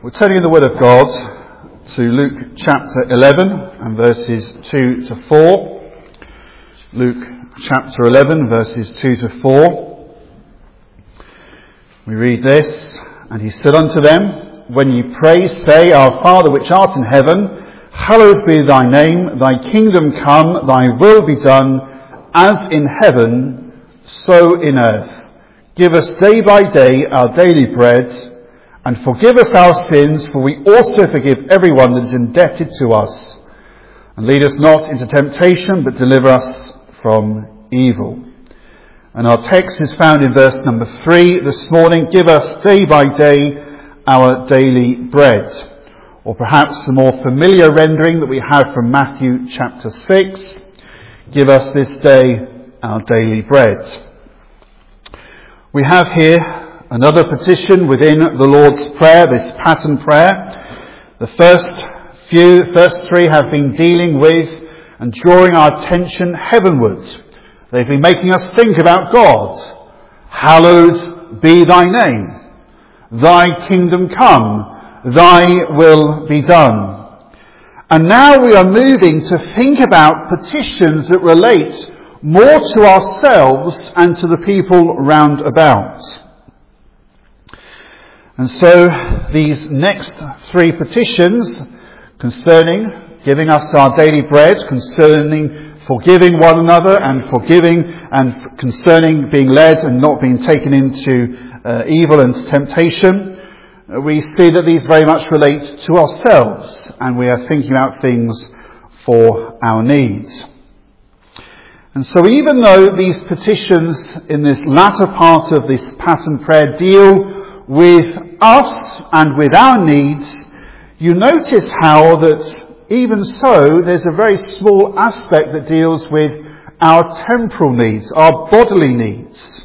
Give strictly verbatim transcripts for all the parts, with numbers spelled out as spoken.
We're turning in the Word of God to Luke chapter eleven and verses two to four. Luke chapter eleven, verses two to four. We read this, "And he said unto them, When ye pray, say, Our Father which art in heaven, hallowed be thy name, thy kingdom come, thy will be done, as in heaven, so in earth. Give us day by day our daily bread, and forgive us our sins, for we also forgive everyone that is indebted to us. And lead us not into temptation, but deliver us from evil." And our text is found in verse number three this morning. Give us day by day our daily bread. Or perhaps the more familiar rendering that we have from Matthew chapter six. Give us this day our daily bread. We have here another petition within the Lord's Prayer, this pattern prayer. The first few, the first three have been dealing with and drawing our attention heavenwards. They've been making us think about God. Hallowed be thy name. Thy kingdom come. Thy will be done. And now we are moving to think about petitions that relate more to ourselves and to the people round about. And so these next three petitions concerning giving us our daily bread, concerning forgiving one another and forgiving and concerning being led and not being taken into uh, evil and temptation, uh, we see that these very much relate to ourselves and we are thinking about things for our needs. And so even though these petitions in this latter part of this pattern prayer deal with us and with our needs, you notice how that even so there's a very small aspect that deals with our temporal needs, our bodily needs.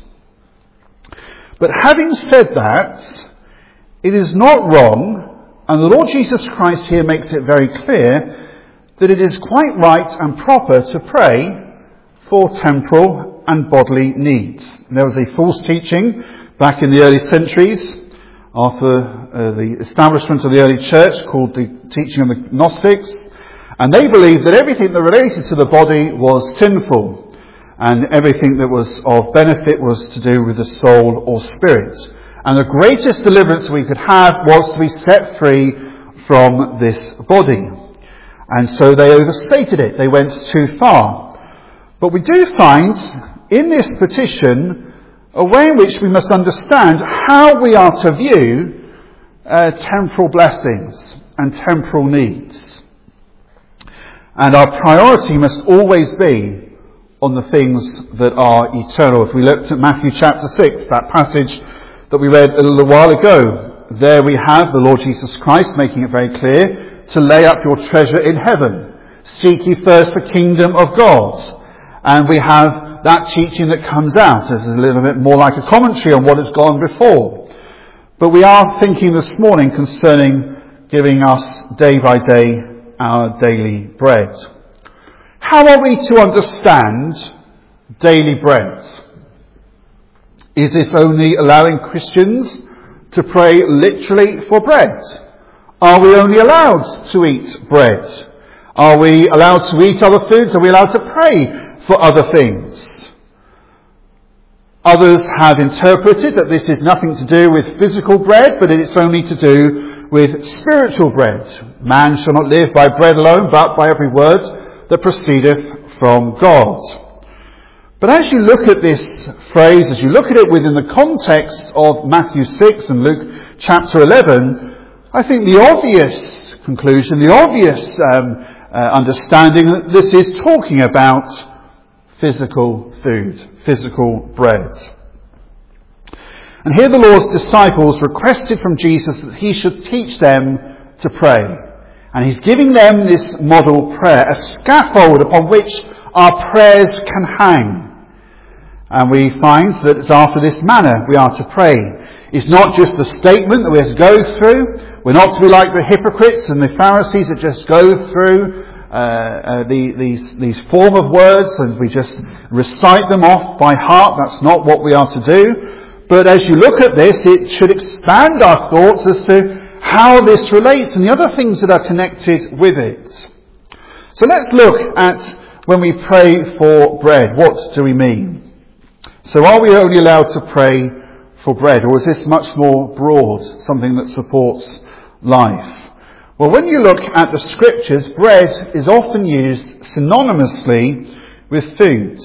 But having said that, it is not wrong, and the Lord Jesus Christ here makes it very clear, that it is quite right and proper to pray for temporal and bodily needs. There was a false teaching back in the early centuries after uh, the establishment of the early church called the teaching of the Gnostics, and they believed that everything that related to the body was sinful and everything that was of benefit was to do with the soul or spirit. And the greatest deliverance we could have was to be set free from this body. And so they overstated it. They went too far. But we do find in this petition a way in which we must understand how we are to view uh, temporal blessings and temporal needs. And our priority must always be on the things that are eternal. If we looked at Matthew chapter six, that passage that we read a little while ago, there we have the Lord Jesus Christ making it very clear to lay up your treasure in heaven. Seek ye first the kingdom of God. And we have that teaching that comes out as a little bit more like a commentary on what has gone before. But we are thinking this morning concerning giving us day by day our daily bread. How are we to understand daily bread? Is this only allowing Christians to pray literally for bread? Are we only allowed to eat bread? Are we allowed to eat other foods? Are we allowed to pray for other things? Others have interpreted that this is nothing to do with physical bread, but it's only to do with spiritual bread. Man shall not live by bread alone, but by every word that proceedeth from God. But as you look at this phrase, as you look at it within the context of Matthew six and Luke chapter eleven, I think the obvious conclusion, the obvious um, uh, understanding that this is talking about physical food, physical bread. And here the Lord's disciples requested from Jesus that he should teach them to pray. And he's giving them this model prayer, a scaffold upon which our prayers can hang. And we find that it's after this manner we are to pray. It's not just a statement that we have to go through. We're not to be like the hypocrites and the Pharisees that just go through Uh, uh, the, these, these form of words and we just recite them off by heart. That's not what we are to do. But as you look at this, it should expand our thoughts as to how this relates and the other things that are connected with it. So let's look at when we pray for bread. What do we mean? So are we only allowed to pray for bread, or is this much more broad, something that supports life? Well, when you look at the scriptures, bread is often used synonymously with food.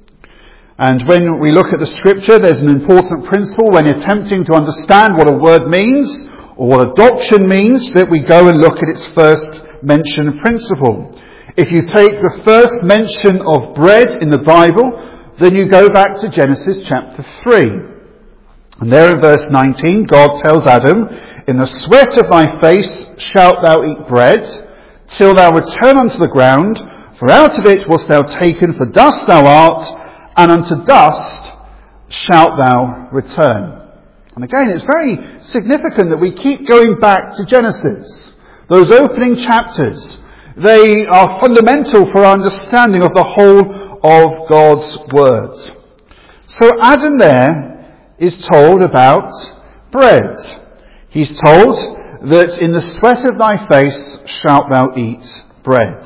And when we look at the scripture, there's an important principle when attempting to understand what a word means or what a doctrine means, that we go and look at its first mention principle. If you take the first mention of bread in the Bible, then you go back to Genesis chapter three. And there in verse nineteen, God tells Adam, "In the sweat of thy face shalt thou eat bread, till thou return unto the ground, for out of it wast thou taken, for dust thou art, and unto dust shalt thou return." And again, it's very significant that we keep going back to Genesis. Those opening chapters, they are fundamental for our understanding of the whole of God's words. So Adam there is told about bread. He's told that in the sweat of thy face shalt thou eat bread.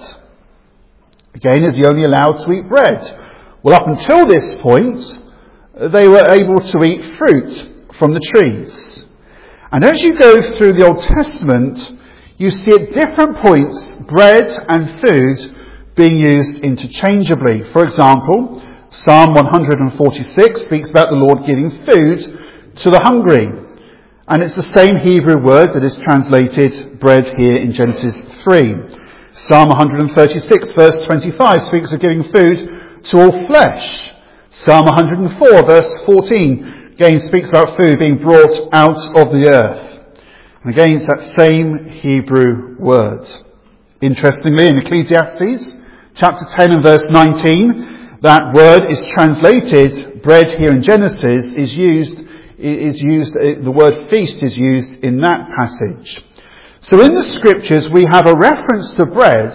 Again, is he only allowed to eat bread? Well, up until this point, they were able to eat fruit from the trees. And as you go through the Old Testament, you see at different points bread and food being used interchangeably. For example, Psalm one forty-six speaks about the Lord giving food to the hungry. And it's the same Hebrew word that is translated bread here in Genesis three. Psalm one thirty-six verse twenty-five speaks of giving food to all flesh. Psalm one hundred four verse fourteen again speaks about food being brought out of the earth. And again, it's that same Hebrew word. Interestingly, in Ecclesiastes chapter ten and verse nineteen, that word is translated, bread here in Genesis, is used, is used, the word feast is used in that passage. So in the scriptures we have a reference to bread,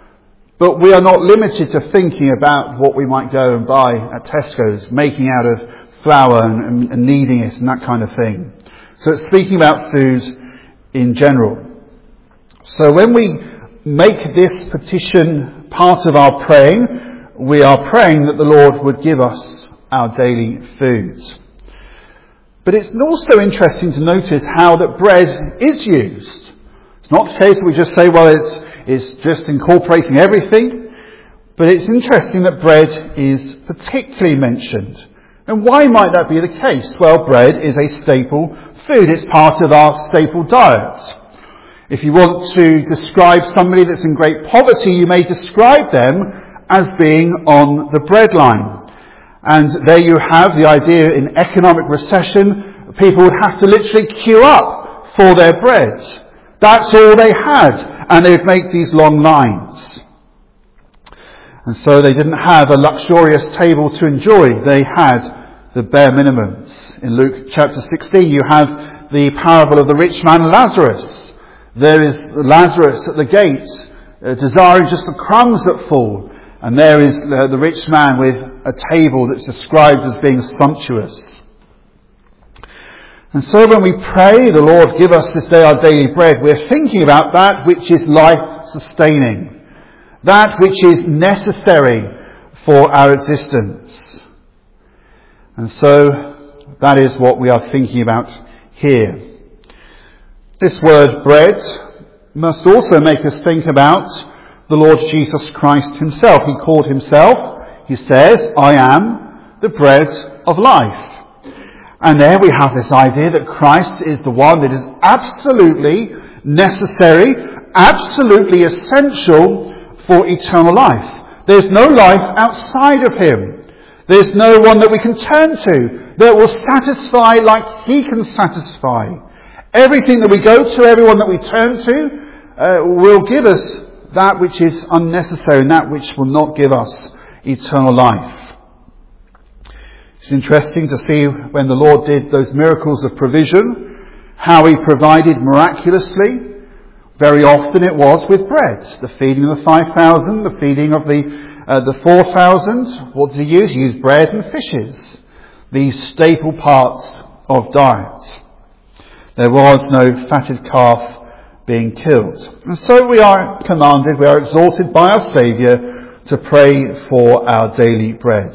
but we are not limited to thinking about what we might go and buy at Tesco's, making out of flour and, and, and kneading it and that kind of thing. So it's speaking about food in general. So when we make this petition part of our praying, we are praying that the Lord would give us our daily food. But it's also interesting to notice how that bread is used. It's not the case that we just say, well, it's, it's just incorporating everything. But it's interesting that bread is particularly mentioned. And why might that be the case? Well, bread is a staple food. It's part of our staple diet. If you want to describe somebody that's in great poverty, you may describe them as being on the breadline. And there you have the idea in economic recession, people would have to literally queue up for their bread. That's all they had, and they would make these long lines. And so they didn't have a luxurious table to enjoy. They had the bare minimums. In Luke chapter sixteen, you have the parable of the rich man and Lazarus. There is Lazarus at the gate, uh, desiring just the crumbs that fall. And there is uh, the rich man with a table that's described as being sumptuous. And so when we pray, the Lord give us this day our daily bread, we're thinking about that which is life-sustaining. That which is necessary for our existence. And so that is what we are thinking about here. This word bread must also make us think about the Lord Jesus Christ himself. He called himself, he says, I am the bread of life. And there we have this idea that Christ is the one that is absolutely necessary, absolutely essential for eternal life. There's no life outside of him. There's no one that we can turn to that will satisfy like he can satisfy. Everything that we go to, everyone that we turn to, uh, will give us that which is unnecessary and that which will not give us eternal life. It's interesting to see when the Lord did those miracles of provision, how he provided miraculously. Very often it was with bread. The feeding of the five thousand, the feeding of the uh, the four thousand. What did he use? He used bread and fishes. These staple parts of diet. There was no fatted calf being killed. And so we are commanded, we are exhorted by our Saviour to pray for our daily bread.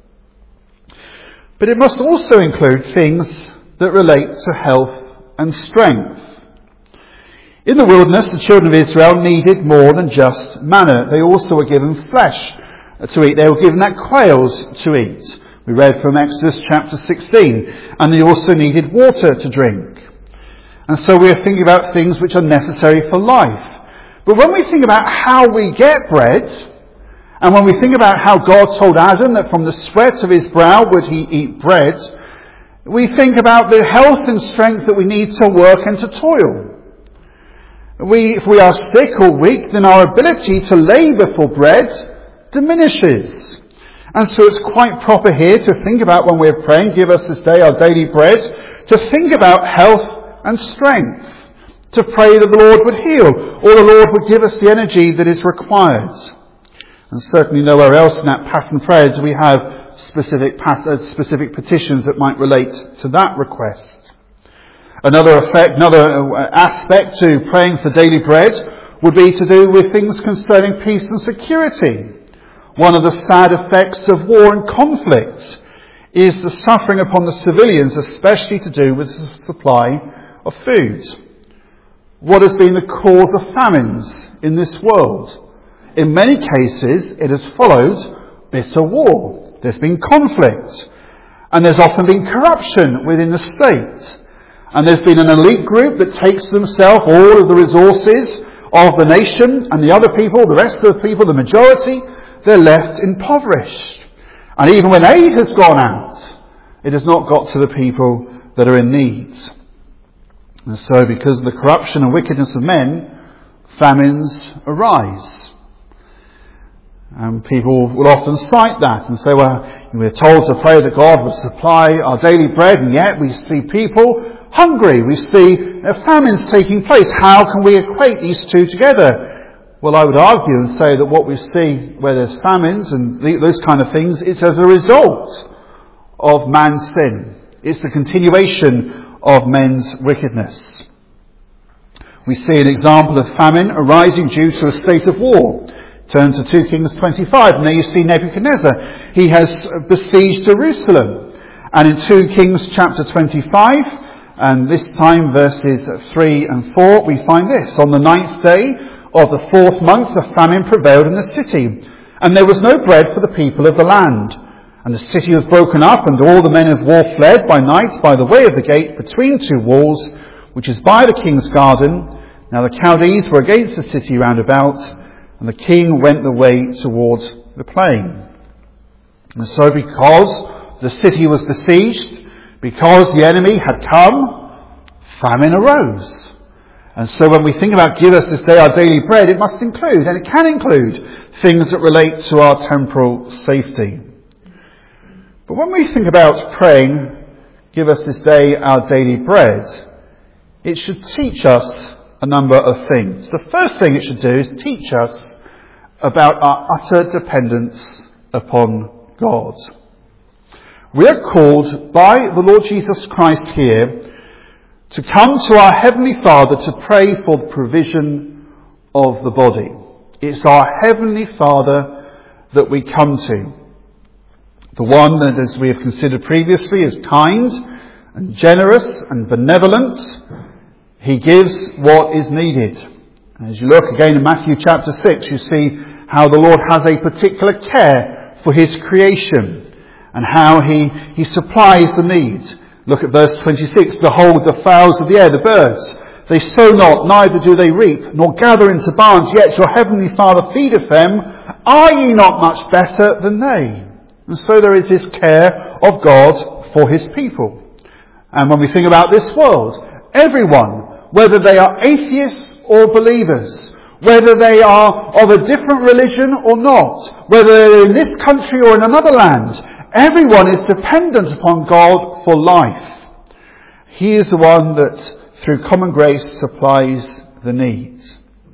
But it must also include things that relate to health and strength. In the wilderness, the children of Israel needed more than just manna. They also were given flesh to eat. They were given that quails to eat. We read from Exodus chapter sixteen. And they also needed water to drink. And so we are thinking about things which are necessary for life. But when we think about how we get bread, and when we think about how God told Adam that from the sweat of his brow would he eat bread, we think about the health and strength that we need to work and to toil. We, if we are sick or weak, then our ability to labour for bread diminishes. And so it's quite proper here to think about, when we're praying, give us this day our daily bread, to think about health and strength, to pray that the Lord would heal, or the Lord would give us the energy that is required. And certainly nowhere else in that pattern prayer do we have specific pat- uh, specific petitions that might relate to that request. Another effect, another aspect to praying for daily bread would be to do with things concerning peace and security. One of the sad effects of war and conflict is the suffering upon the civilians, especially to do with the supply of food. What has been the cause of famines in this world? In many cases, it has followed bitter war. There's been conflict. And there's often been corruption within the state. And there's been an elite group that takes to themselves all of the resources of the nation, and the other people, the rest of the people, the majority, they're left impoverished. And even when aid has gone out, it has not got to the people that are in need. And so, because of the corruption and wickedness of men, famines arise. And people will often cite that and say, well, we're told to pray that God will supply our daily bread, and yet we see people hungry. We see famines taking place. How can we equate these two together? Well, I would argue and say that what we see where there's famines and those kind of things, it's as a result of man's sin. It's the continuation of men's wickedness. We see an example of famine arising due to a state of war. Turn to two Kings twenty-five, and there you see Nebuchadnezzar. He has besieged Jerusalem. And in two Kings chapter twenty-five, and this time verses three and four, we find this. On the ninth day of the fourth month, a famine prevailed in the city, and there was no bread for the people of the land. And the city was broken up, and all the men of war fled by night by the way of the gate between two walls, which is by the king's garden. Now the Chaldees were against the city round about, and the king went the way towards the plain. And so because the city was besieged, because the enemy had come, famine arose. And so when we think about give us this day our daily bread, it must include, and it can include, things that relate to our temporal safety. But when we think about praying, give us this day our daily bread, it should teach us a number of things. The first thing it should do is teach us about our utter dependence upon God. We are called by the Lord Jesus Christ here to come to our Heavenly Father to pray for the provision of the body. It's our Heavenly Father that we come to. The one that, as we have considered previously, is kind and generous and benevolent. He gives what is needed. As you look again in Matthew chapter six, you see how the Lord has a particular care for his creation and how he, he supplies the needs. Look at verse twenty-six. Behold the fowls of the air, the birds. They sow not, neither do they reap, nor gather into barns, yet your heavenly Father feedeth them. Are ye not much better than they? And so there is this care of God for his people. And when we think about this world, everyone, whether they are atheists or believers, whether they are of a different religion or not, whether they're in this country or in another land, everyone is dependent upon God for life. He is the one that, through common grace, supplies the needs.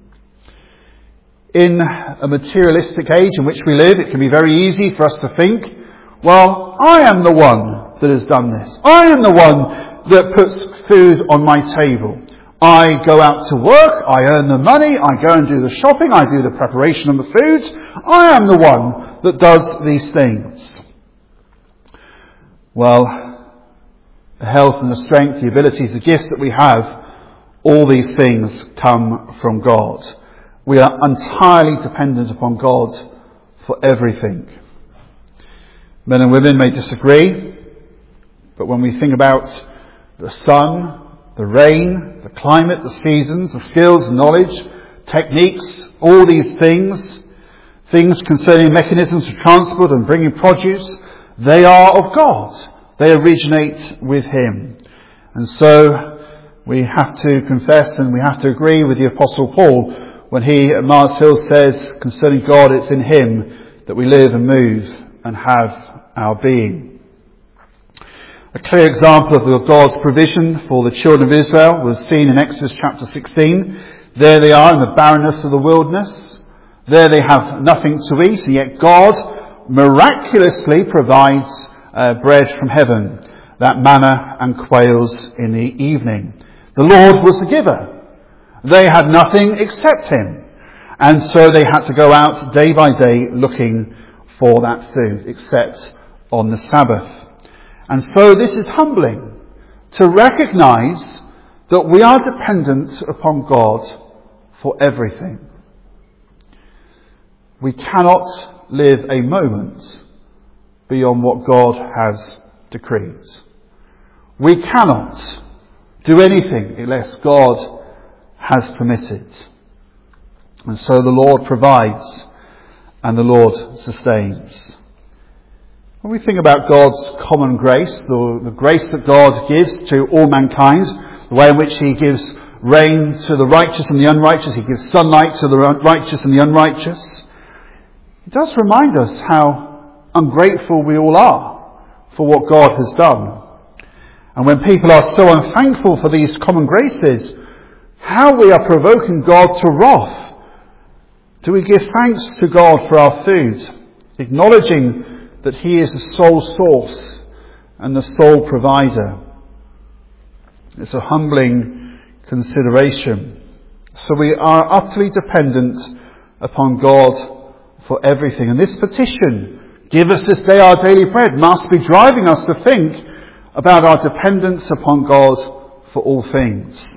In a materialistic age in which we live, it can be very easy for us to think, well, I am the one that has done this. I am the one that puts food on my table. I go out to work, I earn the money, I go and do the shopping, I do the preparation of the food. I am the one that does these things. Well, the health and the strength, the abilities, the gifts that we have, all these things come from God. We are entirely dependent upon God for everything. Men and women may disagree, but when we think about the sun, the rain, the climate, the seasons, the skills, knowledge, techniques, all these things, things concerning mechanisms of transport and bringing produce, they are of God. They originate with Him. And so we have to confess and we have to agree with the Apostle Paul when he at Mars Hill says concerning God, it's in Him that we live and move and have our being. A clear example of God's provision for the children of Israel was seen in Exodus chapter sixteen. There they are in the barrenness of the wilderness. There they have nothing to eat, and yet God miraculously provides uh, bread from heaven, that manna and quails in the evening. The Lord was the giver. They had nothing except Him. And so they had to go out day by day looking for that food, except on the Sabbath. And so this is humbling, to recognise that we are dependent upon God for everything. We cannot live a moment beyond what God has decreed. We cannot do anything unless God has permitted. And so the Lord provides and the Lord sustains. When we think about God's common grace, the, the grace that God gives to all mankind, the way in which He gives rain to the righteous and the unrighteous, He gives sunlight to the righteous and the unrighteous, it does remind us how ungrateful we all are for what God has done. And when people are so unthankful for these common graces, how we are provoking God to wrath. Do we give thanks to God for our food, acknowledging that He is the sole source and the sole provider? It's a humbling consideration. So we are utterly dependent upon God for everything. And this petition, give us this day our daily bread, must be driving us to think about our dependence upon God for all things.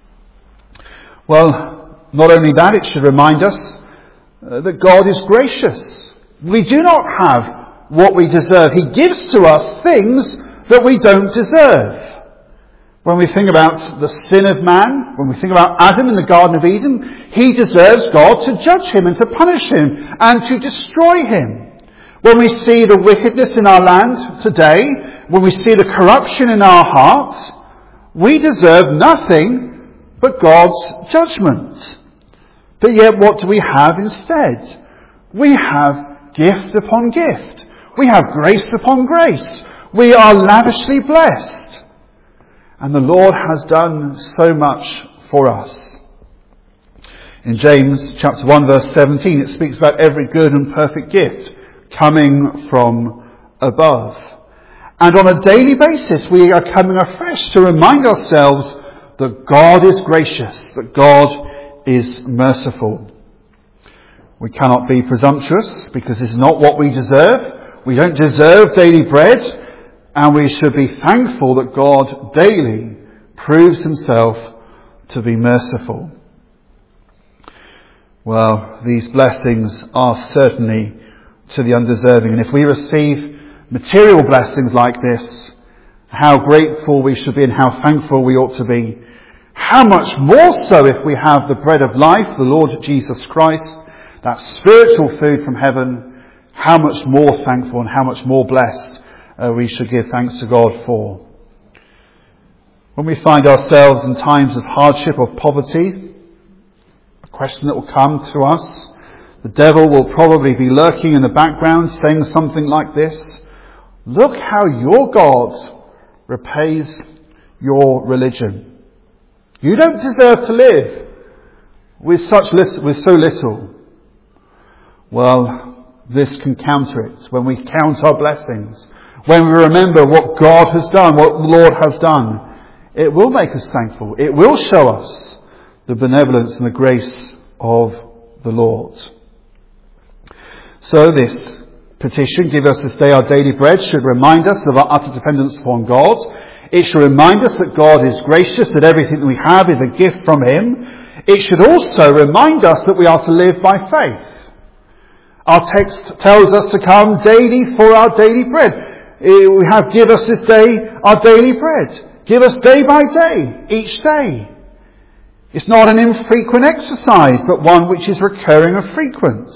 Well, not only that, it should remind us uh, that God is gracious. We do not have what we deserve. He gives to us things that we don't deserve. When we think about the sin of man, when we think about Adam in the Garden of Eden, he deserves God to judge him and to punish him and to destroy him. When we see the wickedness in our land today, when we see the corruption in our hearts, we deserve nothing but God's judgment. But yet what do we have instead? We have gift upon gift. We have grace upon grace. We are lavishly blessed. And the Lord has done so much for us. In James chapter one verse seventeen, it speaks about every good and perfect gift coming from above. And on a daily basis, we are coming afresh to remind ourselves that God is gracious, that God is merciful. We cannot be presumptuous because it's not what we deserve. We don't deserve daily bread, and we should be thankful that God daily proves Himself to be merciful. Well, these blessings are certainly to the undeserving, and if we receive material blessings like this, how grateful we should be and how thankful we ought to be. How much more so if we have the bread of life, the Lord Jesus Christ, that spiritual food from heaven, how much more thankful and how much more blessed uh, we should give thanks to God for. When we find ourselves in times of hardship or poverty, a question that will come to us, the devil will probably be lurking in the background saying something like this: look how your God repays your religion. You don't deserve to live with such little, with so little. Well, this can counter it. When we count our blessings, when we remember what God has done, what the Lord has done, It will make us thankful. It will show us the benevolence and the grace of the Lord. So this petition, give us this day our daily bread, should remind us of our utter dependence upon God. It should remind us that God is gracious, that everything that we have is a gift from Him. It should also remind us that we are to live by faith. Our text tells us to come daily for our daily bread. We have, give us this day our daily bread. Give us day by day, each day. It's not an infrequent exercise, but one which is recurring and frequent.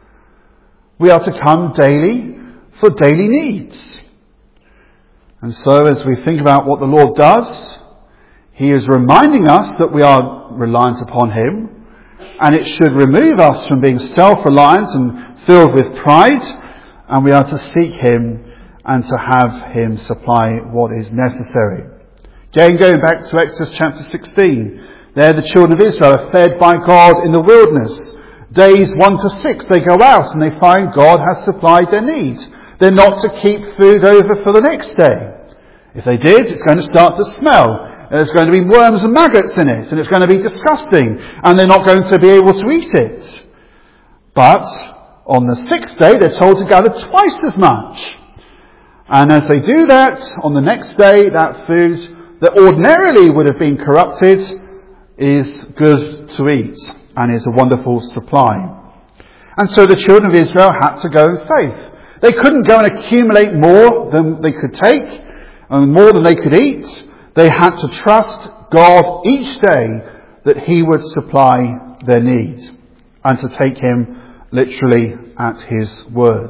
We are to come daily for daily needs. And so as we think about what the Lord does, He is reminding us that we are reliant upon Him, and it should remove us from being self-reliant and filled with pride, and we are to seek Him and to have Him supply what is necessary. Again, going back to Exodus chapter sixteen, there the children of Israel are fed by God in the wilderness. Days one to six, they go out and they find God has supplied their needs. They're not to keep food over for the next day. If they did, it's going to start to smell. There's going to be worms and maggots in it, and it's going to be disgusting, and they're not going to be able to eat it. But on the sixth day, they're told to gather twice as much. And as they do that, on the next day, that food that ordinarily would have been corrupted is good to eat and is a wonderful supply. And so the children of Israel had to go in faith. They couldn't go and accumulate more than they could take and more than they could eat. They had to trust God each day that He would supply their needs and to take Him literally at His word.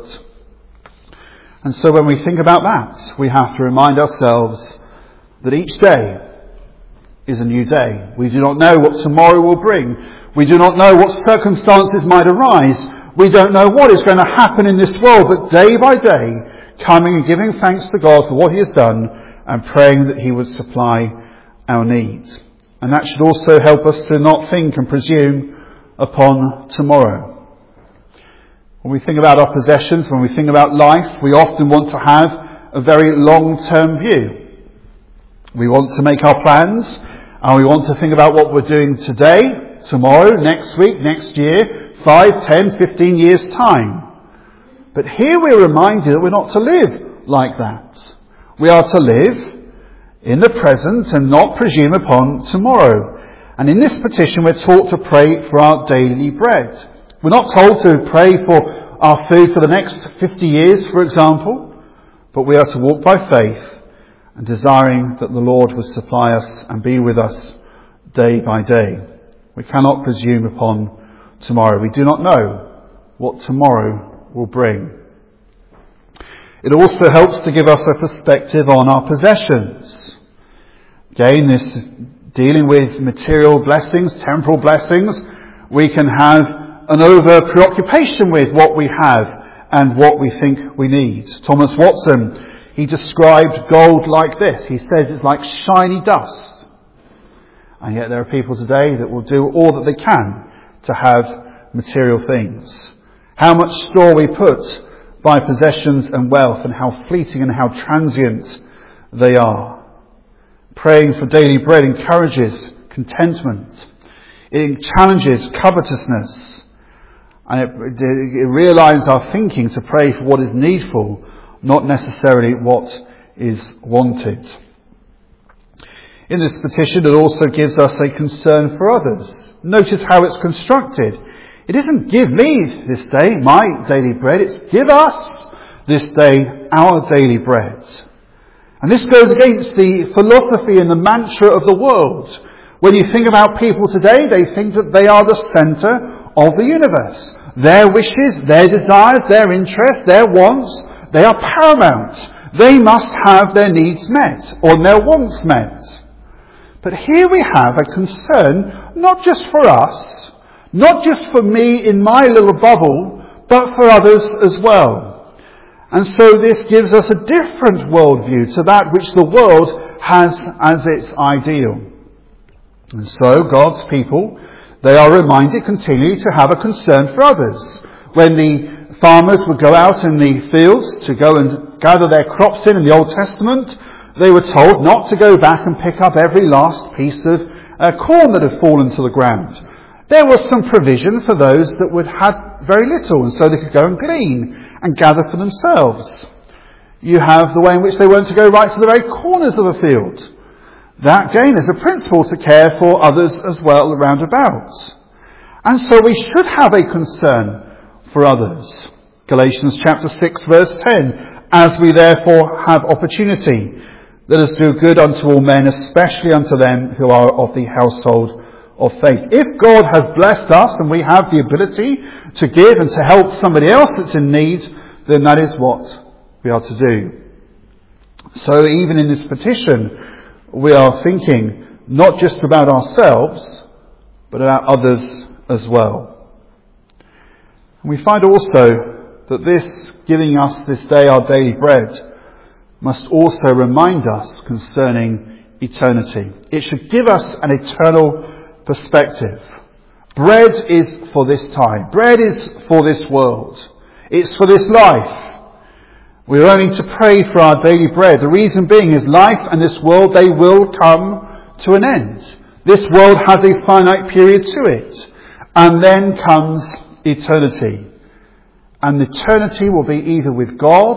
And so when we think about that, we have to remind ourselves that each day is a new day. We do not know what tomorrow will bring. We do not know what circumstances might arise. We don't know what is going to happen in this world, but day by day, coming and giving thanks to God for what He has done and praying that He would supply our needs. And that should also help us to not think and presume upon tomorrow. When we think about our possessions, when we think about life, we often want to have a very long-term view. We want to make our plans, and we want to think about what we're doing today, tomorrow, next week, next year, five, ten, fifteen years' time. But here we're reminded that we're not to live like that. We are to live in the present and not presume upon tomorrow. And in this petition we're taught to pray for our daily bread. We're not told to pray for our food for the next fifty years, for example, but we are to walk by faith and desiring that the Lord would supply us and be with us day by day. We cannot presume upon tomorrow. We do not know what tomorrow will bring. It also helps to give us a perspective on our possessions. Again, this is dealing with material blessings, temporal blessings. We can have an over preoccupation with what we have and what we think we need. Thomas Watson, he described gold like this. He says it's like shiny dust. And yet there are people today that will do all that they can to have material things. How much store we put by possessions and wealth, and how fleeting and how transient they are. Praying for daily bread encourages contentment. It challenges covetousness. And it, it, it realigns our thinking to pray for what is needful, not necessarily what is wanted. In this petition, it also gives us a concern for others. Notice how it's constructed. It isn't give me this day my daily bread, it's give us this day our daily bread. And this goes against the philosophy and the mantra of the world. When you think about people today, they think that they are the centre of the universe. Their wishes, their desires, their interests, their wants, they are paramount. They must have their needs met or their wants met. But here we have a concern not just for us, not just for me in my little bubble, but for others as well. And so this gives us a different worldview to that which the world has as its ideal. And so God's people, they are reminded continually to have a concern for others. When the farmers would go out in the fields to go and gather their crops in in the Old Testament, They were told not to go back and pick up every last piece of uh, corn that had fallen to the ground. There was some provision for those that would had very little, and so they could go and glean and gather for themselves. You have the way in which they weren't to go right to the very corners of the field. That, again, is a principle to care for others as well around about. And so we should have a concern for others. Galatians chapter six verse ten. As we therefore have opportunity, let us do good unto all men, especially unto them who are of the household of faith. If God has blessed us and we have the ability to give and to help somebody else that's in need, then that is what we are to do. So even in this petition, we are thinking not just about ourselves, but about others as well. And we find also that this, giving us this day our daily bread, must also remind us concerning eternity. It should give us an eternal perspective. Bread is for this time. Bread is for this world. It's for this life. We are only to pray for our daily bread. The reason being is life and this world, they will come to an end. This world has a finite period to it. And then comes eternity. And eternity will be either with God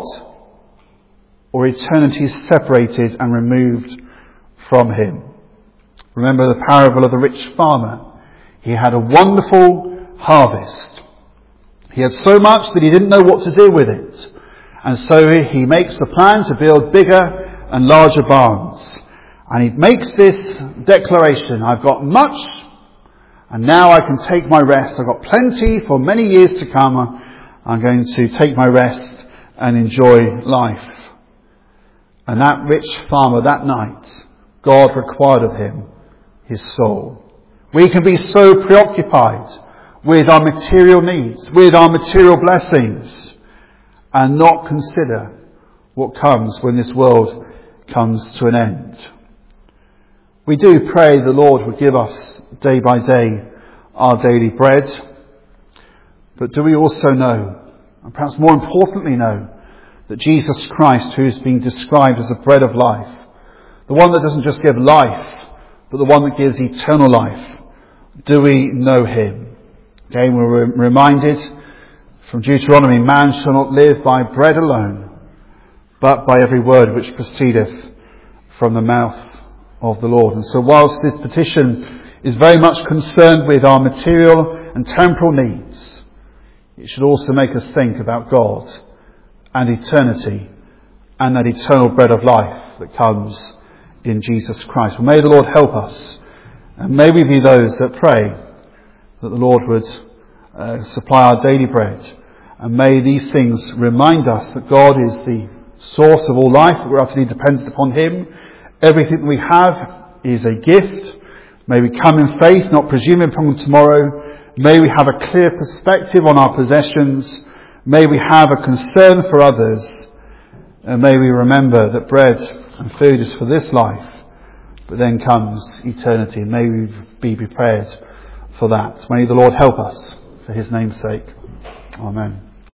or eternity separated and removed from Him. Remember the parable of the rich farmer. He had a wonderful harvest. He had so much that he didn't know what to do with it. And so he makes the plan to build bigger and larger barns. And he makes this declaration, I've got much and now I can take my rest. I've got plenty for many years to come. I'm going to take my rest and enjoy life. And that rich farmer that night, God required of him his soul. We can be so preoccupied with our material needs, with our material blessings, and not consider what comes when this world comes to an end. We do pray the Lord would give us day by day our daily bread. But do we also know, and perhaps more importantly know, that Jesus Christ, who is being described as the bread of life, the one that doesn't just give life, but the one that gives eternal life, do we know Him? Again, we're reminded from Deuteronomy, man shall not live by bread alone, but by every word which proceedeth from the mouth of the Lord. And so whilst this petition is very much concerned with our material and temporal needs, it should also make us think about God and eternity and that eternal bread of life that comes in Jesus Christ. Well, may the Lord help us, and may we be those that pray that the Lord would uh, supply our daily bread, and may these things remind us that God is the source of all life, that we're utterly dependent upon Him. Everything that we have is a gift. May we come in faith, not presuming upon tomorrow. May we have a clear perspective on our possessions. May we have a concern for others. And may we remember that bread and food is for this life, but then comes eternity. May we be prepared for that. May the Lord help us for His name's sake. Amen.